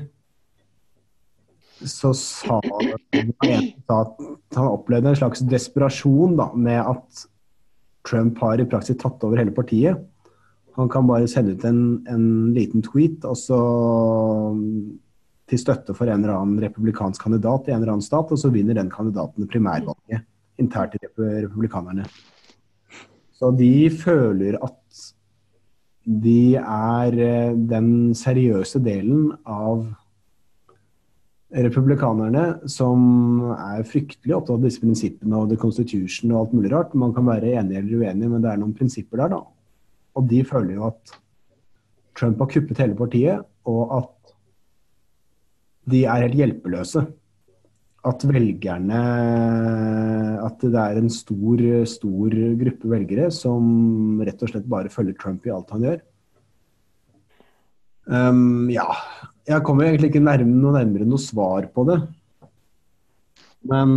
så sa at han opplevde en slags desperasjon da, med at Trump har i praksis tatt over hele partiet. Han kan bare sende ut en liten tweet, og så til støtte for en eller annen republikansk kandidat i en eller annen stat, og så vinner den kandidaten primærvalget internt i republikanerne. Så de føler at de den seriøse delen av republikanerne som fryktelig opptatt av disse prinsippene og the constitution og alt mulig rart. Man kan være enig eller uenig, men det noen prinsipper der da. Og de føler jo at Trump har kuppet hele partiet, og at de helt hjelpeløse. At velgerne, at det en stor gruppe velgere som rett og slett bare følger Trump i alt han gjør. Jeg kommer egentlig ikke nærmere noe svar på det. Men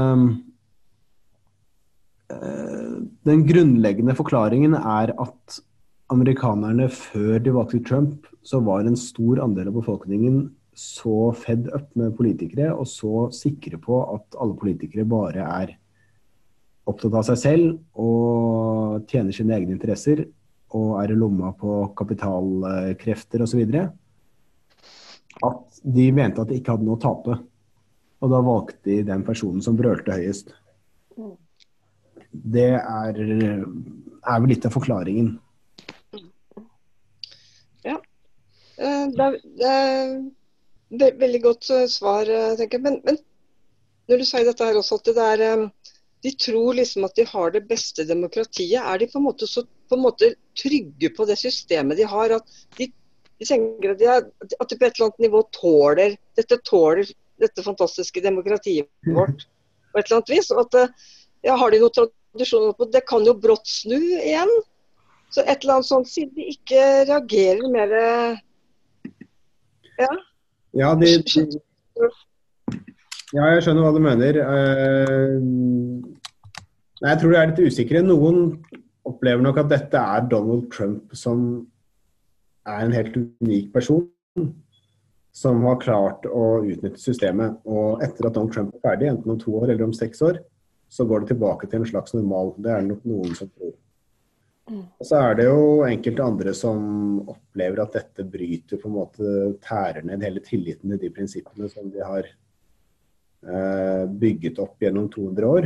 den grunnleggende forklaringen at amerikanerne før de valgte Trump, så var en stor andel av befolkningen så fed up med politikere og så sikre på at alle politikere bare opptatt av seg selv og tjener sine egne interesser og i lomma på kapitalkrefter og så videre, at de mente at de ikke hadde noe å tape. Og da valgte de den personen som brølte høyest. Det vel litt av forklaringen. Ja, det veldig godt svar, tenker jeg. Men når du sier dette her også, at de tror liksom at de har det beste demokratiet, de på en måte trygge på det systemet de har, at de tenker at de på et eller annet nivå tåler dette fantastiske demokratiet vårt på et eller annet vis, og at har de noen tradisjoner på det kan jo brått snu igjen, så et eller annet sånt siden de ikke reagerer mer jeg skjønner hva du mener. Jeg tror de litt usikre. Noen opplever nok at dette Donald Trump som en helt unik person som har klart å utnytte systemet, og etter at Donald Trump ferdig, enten om 2 år eller om 6 år, så går det tilbake til en slags normal. Det nok noen som tror. Og så det jo enkelte andre som opplever at dette bryter på en måte tærer ned hele tilliten til de prinsippene som de har bygget opp gjennom 200 år,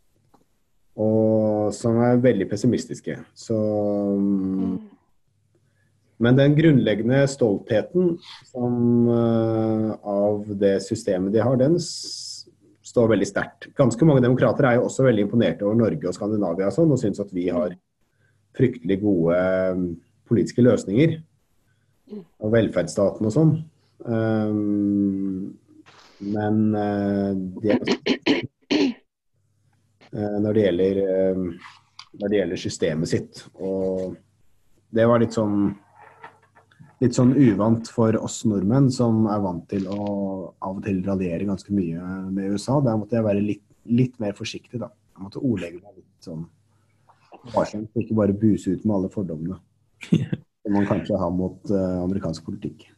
og som veldig pessimistiske. Så men den grunnleggende stoltheten av det systemet de har, den står veldig sterkt. Ganske mange demokrater jo også veldig imponerte over Norge og Skandinavia og og synes at vi har fryktelig gode politiske løsninger og velferdsstaten og sånn. Men når det gjelder systemet sitt, og det var litt sånn uvant for oss nordmenn som vant til å av og til raljere ganske mye med USA. Der måtte jeg være litt mer forsiktig da. Jeg måtte ordlegge meg litt sånn varsomt, ikke bare buse ut med alle fordommene som man kanskje har mot amerikansk politikk.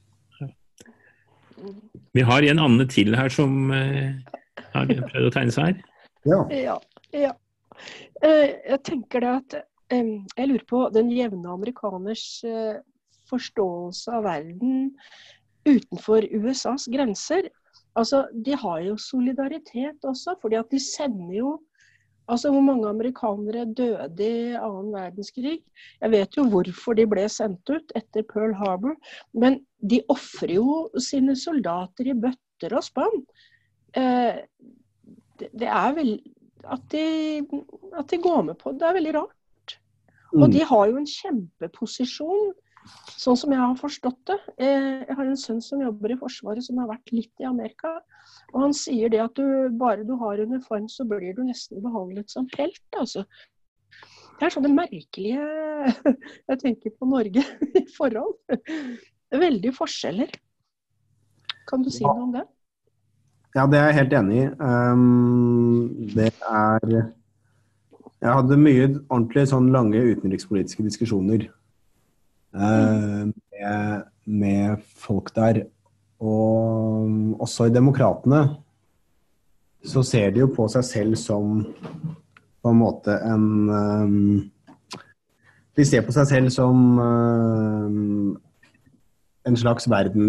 Vi har en Anne til her som har prøvd å tegne seg her. Ja. Jeg tenker at jeg lurer på den jevne amerikaners forståelse av verden utenfor USAs grenser. Altså, de har jo solidaritet også, fordi at de sender jo hvor mange amerikanere døde i 2. verdenskrig. Jeg vet jo hvorfor de ble sendt ut etter Pearl Harbor, men de offrer jo sine soldater i bøtter og spann. det vel at de går med på det veldig rart. Og de har jo en kjempeposisjon, sånn som jeg har forstått det. Jeg har en sønn som jobber i Forsvaret, som har vært litt i Amerika. Og han sier det at bare du har uniform, så blir du nesten behandlet som helt. Altså. Det sånne merkelige, jeg tenker på Norge i forhold. Veldig forskjeller. Kan du si noe om det? Ja, det er jeg helt enig i. Jeg hadde mye ordentlig sånn lange utenrikspolitiske diskusjoner med folk der, og også i Demokratene så ser de jo på seg selv som på en måte de ser på seg selv som en slags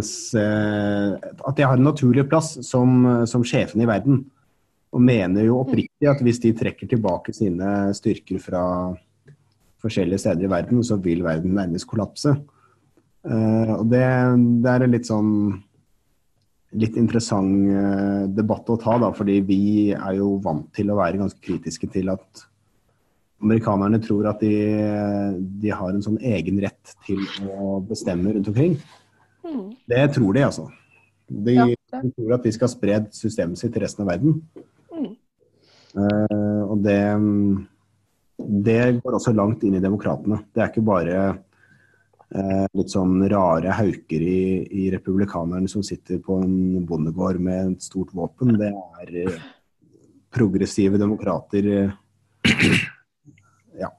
at de har en naturlig plass som sjefen i verden, og mener jo oppriktig at hvis de trekker tilbake sine styrker fra forskjellige steder i verden, så vil verden nærmest kollapse. Og det er en litt interessant debatt å ta, da, fordi vi er jo vant til å være ganske kritiske til at amerikanerne tror at de har en sånn egen rett til å bestemme rundt omkring. Det tror de, altså. De tror at de skal spre systemet sitt til resten av verden. Og det går også langt inn i Demokratene. Det er ikke bare litt sånn rare hauker i republikanerne som sitter på en bondegård med et stort våpen. Det er progressive demokrater. Ja.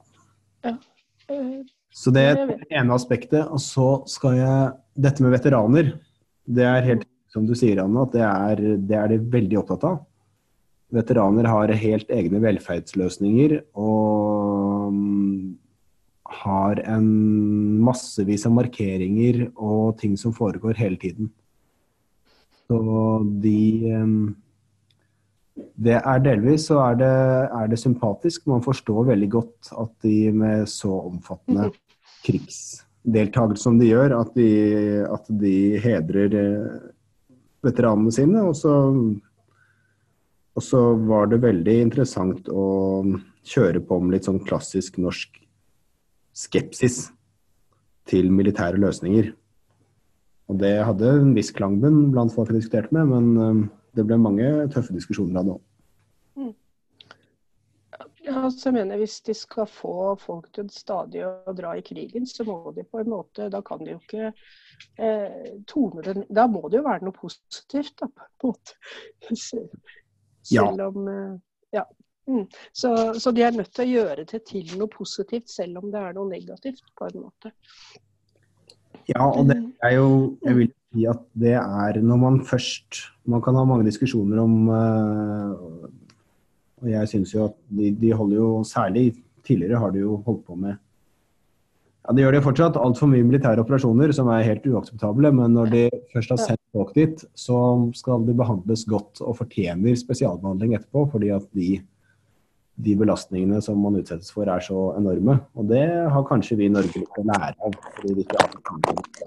Så det er det ene aspektet, og så skal dette med veteraner, det er helt som du sier, Anna, at det er de veldig opptatt av. Veteraner har helt egne velferdsløsninger, og har en massevis av markeringer og ting som foregår hele tiden. Så det er delvis, så er det sympatisk. Man forstår veldig godt at de med så omfattende krigsdeltakelse som de gjør, at de hedrer veteranene sine, og så var det veldig interessant å kjøre på med litt sånn klassisk norsk skepsis til militære løsninger. Og det hadde en viss klangbunn blant folk jeg diskuterte med, men det ble mange tøffe diskusjoner av det også. Ja, så jeg mener, hvis de skal få folk til stadig å dra i krigen, så må de på en måte, da kan de jo ikke tone det, da må det jo være noe positivt da, på en måte. Selv om, Så de er nødt til å gjøre det til noe positivt, selv om det er noe negativt på en måte. Ja, og det er jo, jeg vil si at det er når man kan ha mange diskusjoner om, og jeg synes jo at de holder jo, særlig tidligere har de jo holdt på med, ja, de gjør det fortsatt, alt for mye militære operasjoner som er helt uakseptable, men når de først har sendt folk dit, så skal de behandles godt og fortjener spesialbehandling etterpå, fordi at de belastningene som man utsettes for er så enorme, og det har kanskje vi i Norge litt å lære av, fordi vi ikke har det.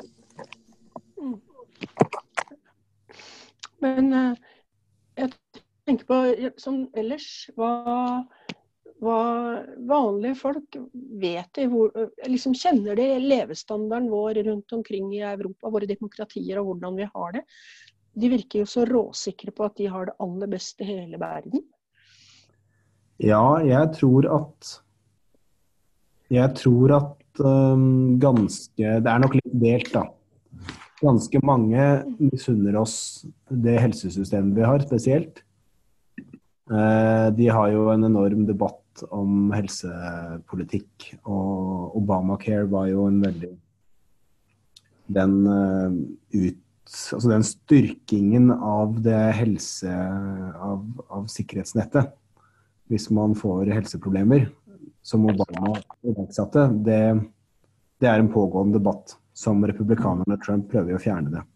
Men jeg tenker på, som ellers, hva vanlige folk vet liksom kjenner de levestandarden vår rundt omkring i Europa, våre demokratier og hvordan vi har det. De virker jo så råsikre på at de har det aller beste i hele verden. Ja, jeg tror at det er nok litt delt da. Ganske mange misunner oss det helsesystemet vi har spesielt. De har jo en enorm debatt om helsepolitikk, og Obamacare var jo en veldig den styrkingen av det av sikkerhetsnettet hvis man får helseproblemer som Obama iverksatte, det er en pågående debatt som republikanerne Trump prøver å fjerne det.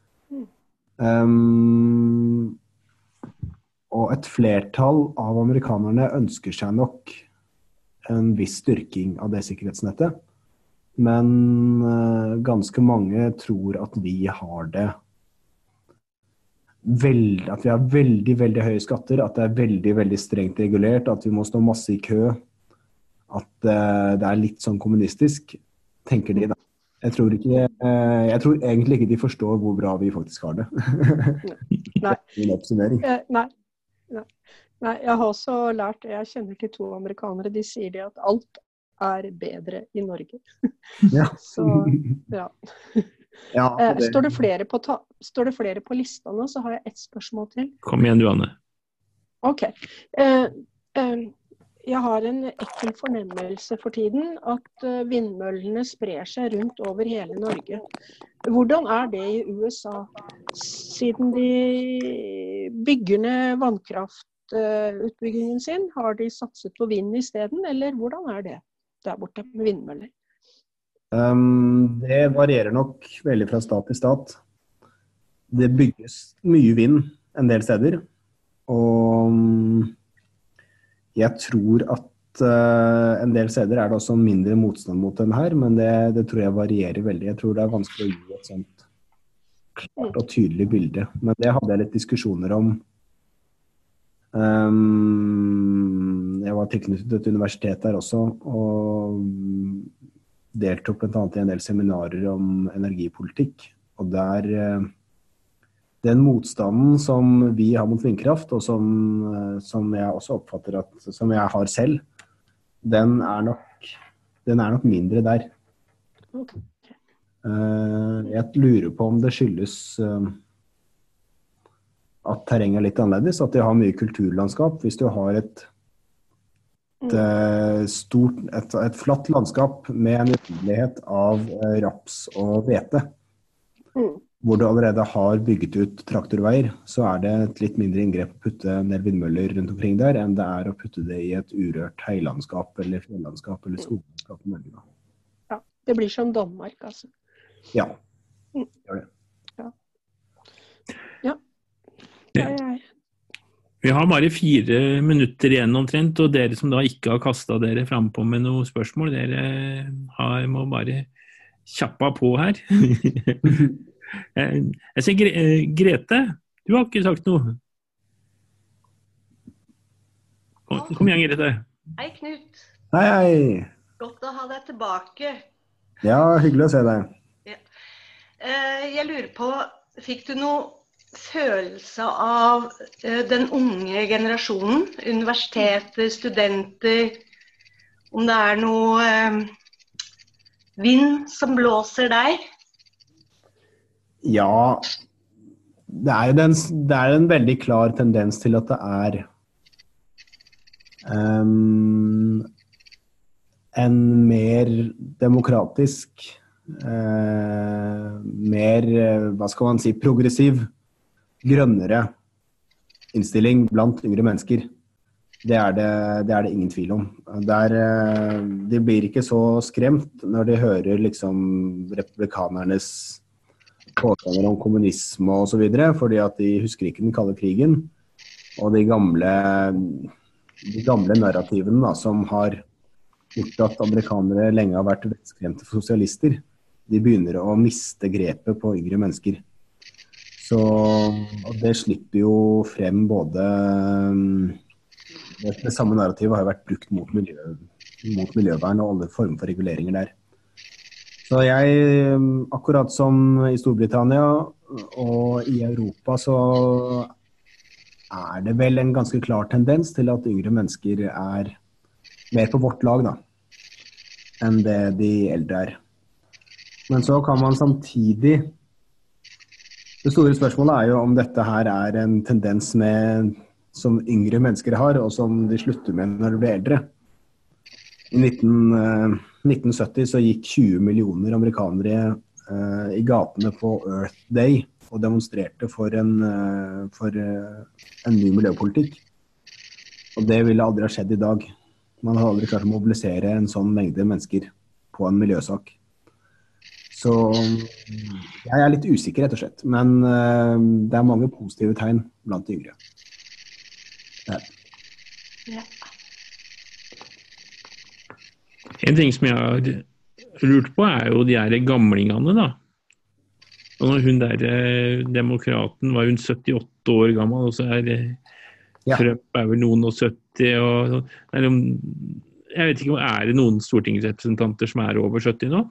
Og et flertall av amerikanerne ønsker seg nok en viss styrking av det sikkerhetsnettet, men ganske mange tror at vi har det at vi har veldig, veldig høye skatter, at det veldig, veldig strengt regulert, at vi må stå masse i kø, at det litt sånn kommunistisk, tenker de da. Jeg tror egentlig ikke de forstår hvor bra vi faktisk har det. Nei. En oppsummering. Nei, jeg har også lært, jeg kjenner til 2 amerikanere, de sier det at alt bedre i Norge. Ja. Så, ja. Ja, Står det flere på lista nå, så har jeg ett spørsmål til. Kom igjen du, Anne. Ok. Jeg har en ekkel fornemmelse for tiden at vindmøllene sprer seg rundt over hele Norge. Hvordan det i USA? Siden de bygger ned vannkraftutbyggingen sin, har de satset på vind i stedet, eller hvordan det der borte med vindmøller? Det varierer nok veldig fra stat til stat. Det bygges mye vind en del steder, og jeg tror at en del steder det også mindre motstand mot den her, men det tror jeg varierer veldig. Jeg tror det vanskelig å gi et sånt klart og tydelig bilde. Men det hadde jeg litt diskusjoner om. Jeg var tilknyttet et universitet der også, og deltok blant annet i en del seminarer om energipolitikk. Og den motstanden som vi har mot vindkraft, og som jeg også oppfatter som jeg har selv, den nok mindre der. Okay. Jeg lurer på om det skyldes at terrenget litt annerledes, at de har mye kulturlandskap. Hvis du har et flatt landskap med en uendelighet av raps og hvete, hvor du allerede har bygget ut traktorveier, så det et litt mindre inngrep å putte en del vindmøller rundt omkring der, enn det å putte det i et urørt heilandskap, eller fjellandskap, eller skoglandskap i Norge. Ja, det blir som Danmark, altså. Ja, gjør det. Ja. Vi har bare 4 minutter igjen omtrent, og dere som da ikke har kastet dere frem på med noen spørsmål, dere må bare kjappa på her. Jeg ser Grete, du har ikke sagt noe. Kom igjen, Grete. Hei, Knut. Hei. Godt å ha deg tilbake. Ja, hyggelig å se deg. Ja. Jeg lurer på, fikk du noe følelse av den unge generasjonen, universiteter, studenter, om det noe vind som blåser der? Ja, det en veldig klar tendens til at det en mer demokratisk, mer, hva skal man si, progressiv, grønnere innstilling blant yngre mennesker. Det det ingen tvil om. De blir ikke så skremt når de hører liksom republikanernes påstander om kommunisme og så videre, fordi at de husker ikke den kalde krigen, og de gamle narrativene da, som har gjort at amerikanere lenge har vært vettskremte sosialister, de begynner å miste grepet på yngre mennesker. Og det slipper jo frem både det samme narrativet har jo vært brukt mot miljøvern og alle former for reguleringer der. Så akkurat som i Storbritannia og i Europa, så det vel en ganske klar tendens til at yngre mennesker mer på vårt lag da, enn det de eldre Men så kan man samtidig Det store spørsmålet jo om dette her en tendens som yngre mennesker har, og som de slutter med når de blir eldre. I 1970 så gikk 20 millioner amerikanere i gatene på Earth Day og demonstrerte for en ny miljøpolitikk. Og det ville aldri ha skjedd i dag. Man har aldri klart å mobilisere en sånn mengde mennesker på en miljøsak. Så jeg litt usikker rett og slett, men det mange positive tegn blant de yngre. Ja. En ting som jeg har lurt på jo de gamlingene da. Og hun der demokraten var hun 78 år gammel, og så Trump vel noen og 70, og jeg vet ikke, er det noen stortingsrepresentanter som over 70 nå?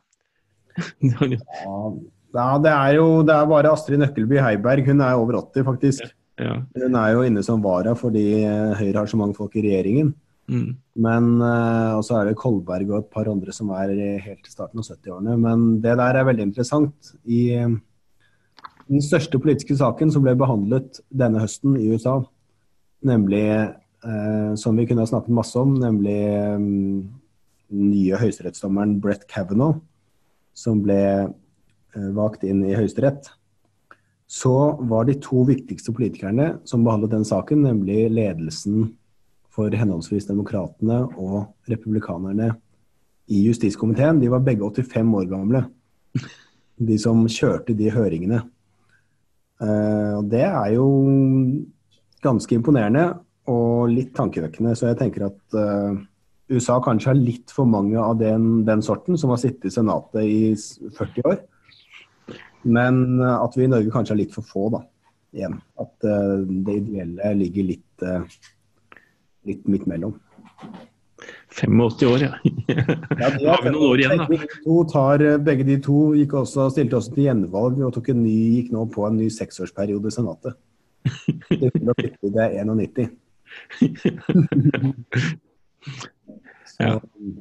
Ja, det er bare Astrid Nøkkelby Heiberg, hun over 80 faktisk. Ja. Hun jo inne som vara fordi Høyre har så mange folk i regjeringen. Men, og så det Kolberg og et par andre som helt i starten av 70-årene. Men det der veldig interessant. I den største politiske saken som ble behandlet denne høsten i USA, nemlig, som vi kunne ha snakket masse om, nemlig nye høyesterettsdommeren Brett Kavanaugh, som ble valgt inn i høyesterett, så var de to viktigste politikerne som behandlet den saken, nemlig ledelsen for henholdsvis demokratene og republikanerne i justiskomiteen. De var begge 85 år gamle, de som kjørte de høringene. Og det jo ganske imponerende og litt tankevekkende, så jeg tenker at USA kanskje har litt for mange av den sorten som har sittet i senatet i 40 år, men at vi i Norge kanskje har litt for få da, igjen. At det ideelle ligger litt midt mellom. 85 år, ja. Da har vi noen år igjen da. Begge de to stilte også til gjenvalg og gikk nå på en ny 6-årsperiode i senatet. Det 91. Ja.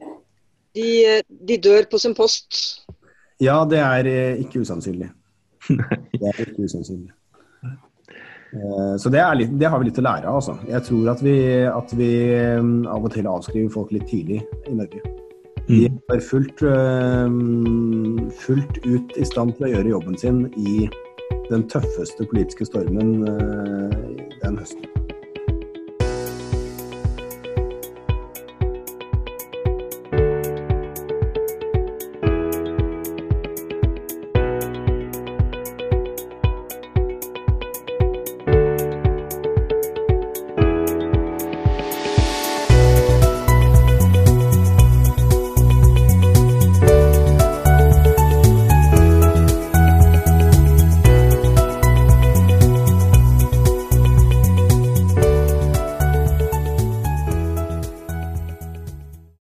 De dør på sin post. Ja, det ikke usannsynlig. Det ikke usannsynlig. Så det har vi litt å lære av, altså. Jeg tror at vi av og til avskriver folk litt tidlig i Norge. De fullt ut i stand til å gjøre jobben sin i den tøffeste politiske stormen den høsten.